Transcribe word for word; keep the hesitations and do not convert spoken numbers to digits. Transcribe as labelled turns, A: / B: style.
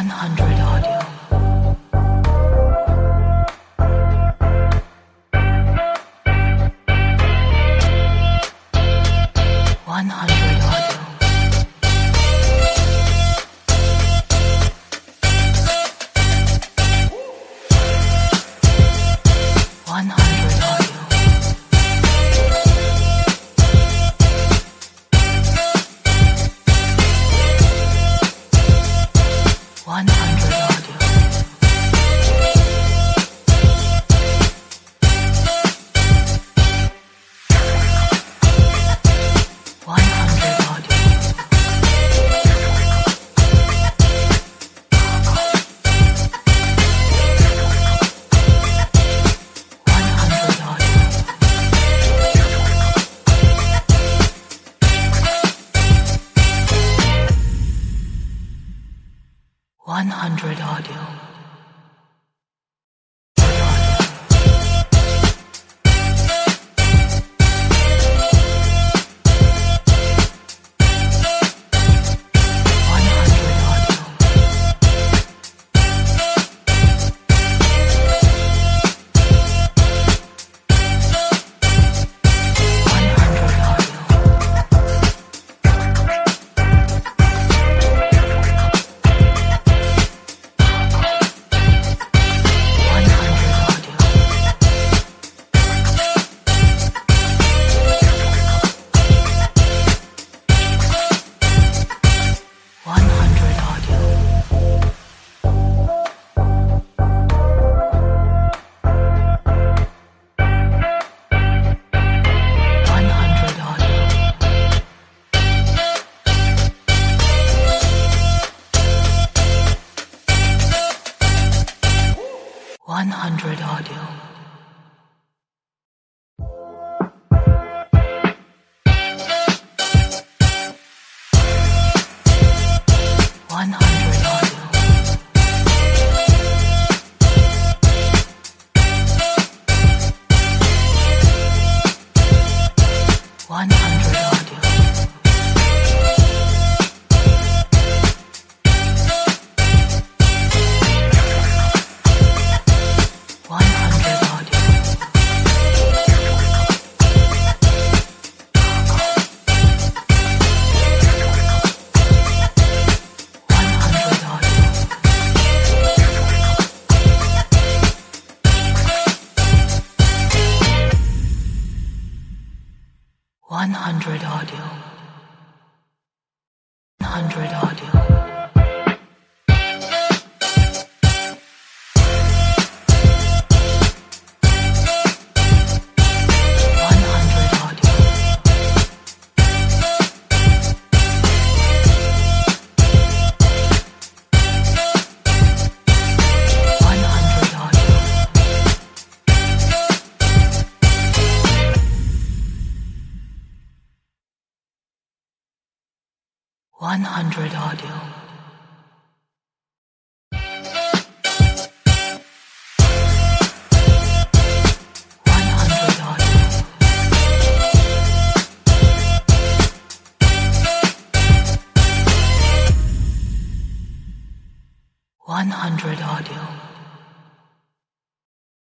A: one hundred audio. one hundred audio. one hundred audio. one hundred audio. one hundred audio. one hundred audio. one hundred audio. one hundred audio. one hundred audio. one hundred audio. one hundred audio. one hundred audio. one hundred audio. one hundred audio. one hundred audio. one hundred audio. one hundred audio.